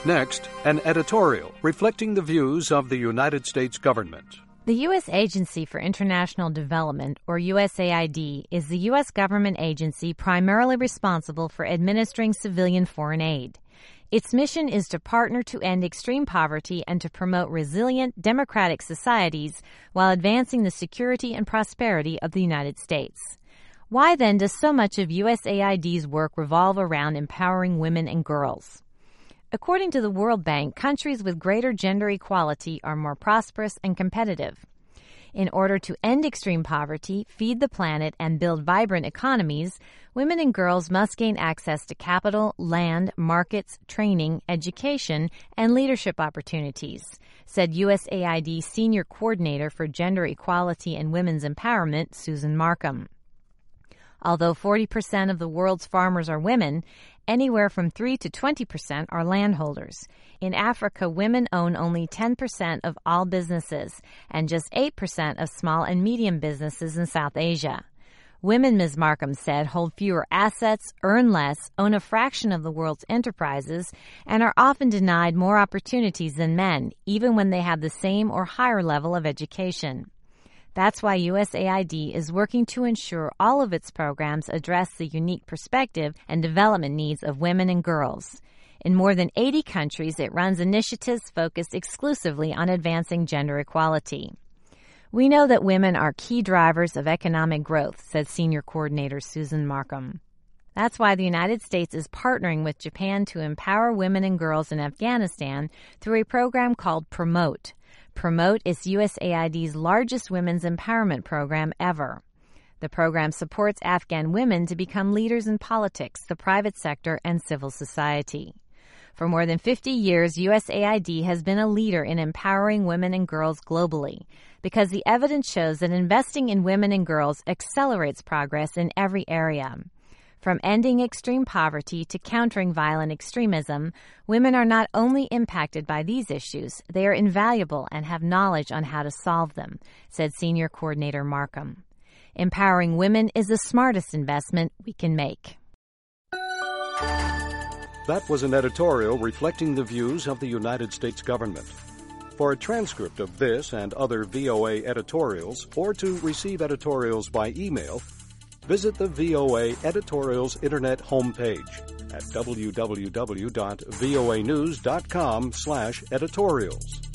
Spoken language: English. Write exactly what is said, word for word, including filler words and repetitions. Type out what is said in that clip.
Next, an editorial reflecting the views of the United States government. The U S Agency for International Development, or U S A I D, is the U S government agency primarily responsible for administering civilian foreign aid. Its mission is to partner to end extreme poverty and to promote resilient, democratic societies while advancing the security and prosperity of the United States. Why then does so much of U S A I D's work revolve around empowering women and girls? According to the World Bank, countries with greater gender equality are more prosperous and competitive. In order to end extreme poverty, feed the planet, and build vibrant economies, women and girls must gain access to capital, land, markets, training, education, and leadership opportunities, said U S A I D Senior Coordinator for Gender Equality and Women's Empowerment, Susan Markham. Although forty percent of the world's farmers are women, anywhere from three to twenty percent are landholders. In Africa, women own only ten percent of all businesses and just eight percent of small and medium businesses in South Asia. Women, Miz Markham said, hold fewer assets, earn less, own a fraction of the world's enterprises, and are often denied more opportunities than men, even when they have the same or higher level of education. That's why U S A I D is working to ensure all of its programs address the unique perspective and development needs of women and girls. In more than eighty countries, it runs initiatives focused exclusively on advancing gender equality. We know that women are key drivers of economic growth, said Senior Coordinator Susan Markham. That's why the United States is partnering with Japan to empower women and girls in Afghanistan through a program called Promote. Promote is U S A I D's largest women's empowerment program ever. The program supports Afghan women to become leaders in politics, the private sector, and civil society. For more than fifty years, U S A I D has been a leader in empowering women and girls globally because the evidence shows that investing in women and girls accelerates progress in every area. From ending extreme poverty to countering violent extremism, women are not only impacted by these issues, they are invaluable and have knowledge on how to solve them, said Senior Coordinator Markham. Empowering women is the smartest investment we can make. That was an editorial reflecting the views of the United States government. For a transcript of this and other V O A editorials, or to receive editorials by email, visit the V O A Editorials Internet homepage at w w w dot voa news dot com slash editorials.